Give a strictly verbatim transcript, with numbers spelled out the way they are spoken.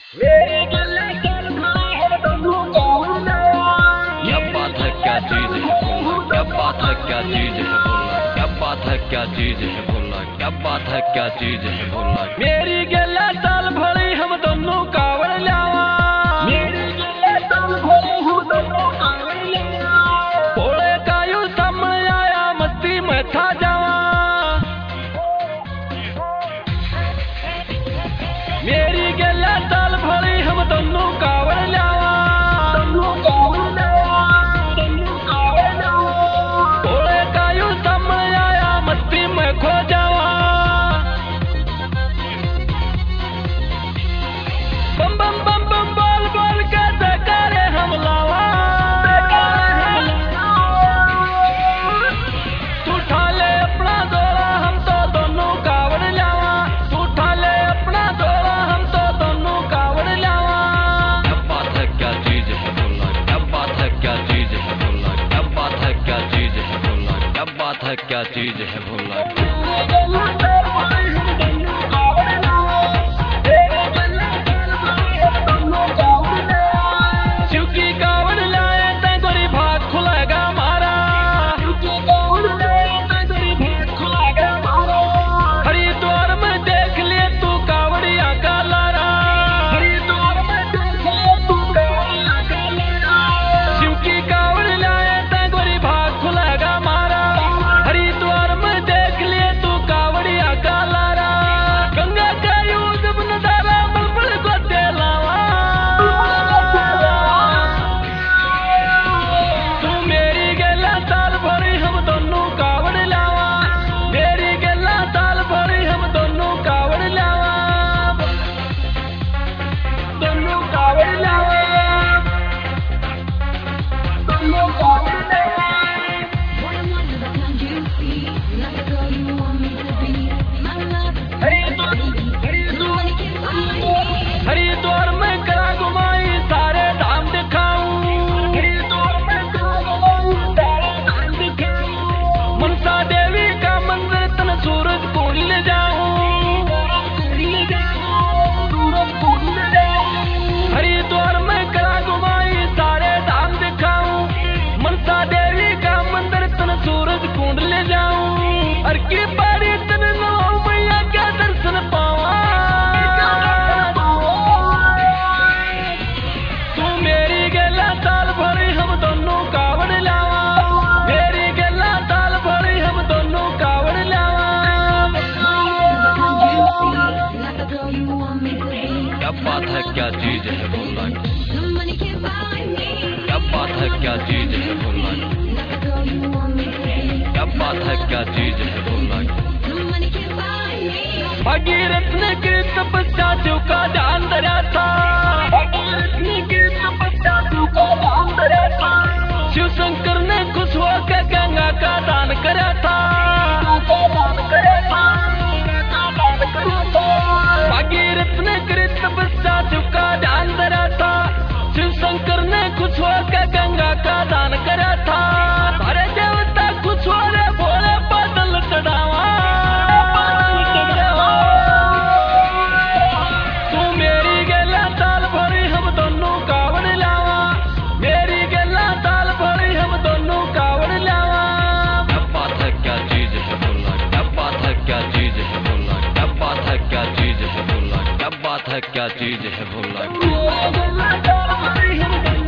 मेरे गले चल भाई है तुमको कौन लाया? क्या बात है, क्या चीज है बोलना, क्या बात है, क्या चीज है बोलना, क्या बात है, क्या चीज है बोलना, क्या बात है, क्या चीज है बोलना। मेरी गले चल भरी हम दोनों कावड़ लावा, मेरे गले चल भाई हम दोनों कावड़ लाया। भोले का यू सामने आया मस्ती में था जावा। मेरी गले चल भरी हम दोनों कावड़ लावा, दोनों कावड़ लाया, दोनों कावड़ लाया। भोले का यू सामने आया मस्ती में खो जावा। बम बम बम बम बोल बोल के जयकारे हम लावा। तू उठा ले अपना जोड़ा हम तो दोनों कावड़ लावा, तू उठा ले अपना जोड़ा हम तो दोनों कावड़ लावा। क्या बात है, क्या चीज है बोलना, क्या बात है, क्या चीज है बोलना, क्या बात है, क्या चीज है बोलना, क्या बात है, क्या चीज है बोलना। मेरे गले चल भाई हम दोनों कावड़ लाया। मेरे गले चल भाई हम दोनों कावड़ लाया। शिव की कावड़ लाए तै गोरी भाग खुलेगा मारा। तुझे कावड़ लाया मैं तेरी भाग खुलाएगा मारा। हरिद्वार में देख ले तू कावड़िया का लारा। हरिद्वार में देख ले तू कावड़िया का लारा। शिव की कावड़ लाए तै गोरी भाग खुलेगा मारा। हरिद्वार में देख ले तू कावड़िया का लारा। गंगा का यूज नजारा बलबल को तेलावा। तू मेरी गला साल भरी हम दोनों कावड़ लावा, मेरी गला साल भरी हम दोनों कावड़ लावा, दोनों कावड़ लाया, दोनों कावड़ लाया। हरिद्वार हरिद्वार हरिद्वार में करा घुमाई सारे धाम दिखाऊं। हरिद्वार में कावड़ सारा धाम दिखाऊं। मनसा देवी का मंदिर तन सूरज कुंड ले जाऊं। सूरज जाऊं, सूरज कुंड जाऊं। हरिद्वार में करा घुमाई सारे धाम दिखाऊं। मनसा देवी का मंदिर तन सूरज कुंड ले जाऊं। हर की बारी तन नौ मैया का दर्शन पावा। तू मेरी गला साल भरी हम दोनों कावड़ लावा, मेरी गला साल भरी हम दोनों कावड़ लावा। क्या बात है, क्या चीज है बोलना, क्या बात है, क्या चीज है बोलना, क्या बात है, क्या चीज है बोलना। भगीरथ ने की तपस्या शिव का ध्यान धरा था। भगीरथ ने की तपस्या शिव का ध्यान धरा था। शिव शंकर ने खुश होकर गंगा का दान करा था। का दान करा था, का दान करा था। भगीरथ ने की तपस्या शिव का ध्यान धरा था। शिव शंकर ने खुश होकर गंगा का दान करा था। अरे देवता खुश हो रे भोले बादल चढ़ावा। तू मेरी गला साल भरी हम दोनों कावड़ लावा, मेरी गला साल भरी हम दोनों कावड़ लावा। क्या बात है, क्या चीज है बोलना, क्या बात है, क्या चीज है बोलना, क्या बात है, क्या चीज है बोलना, क्या बात है, क्या चीज है बोलना। मेरे गले चल भाई हम दोनों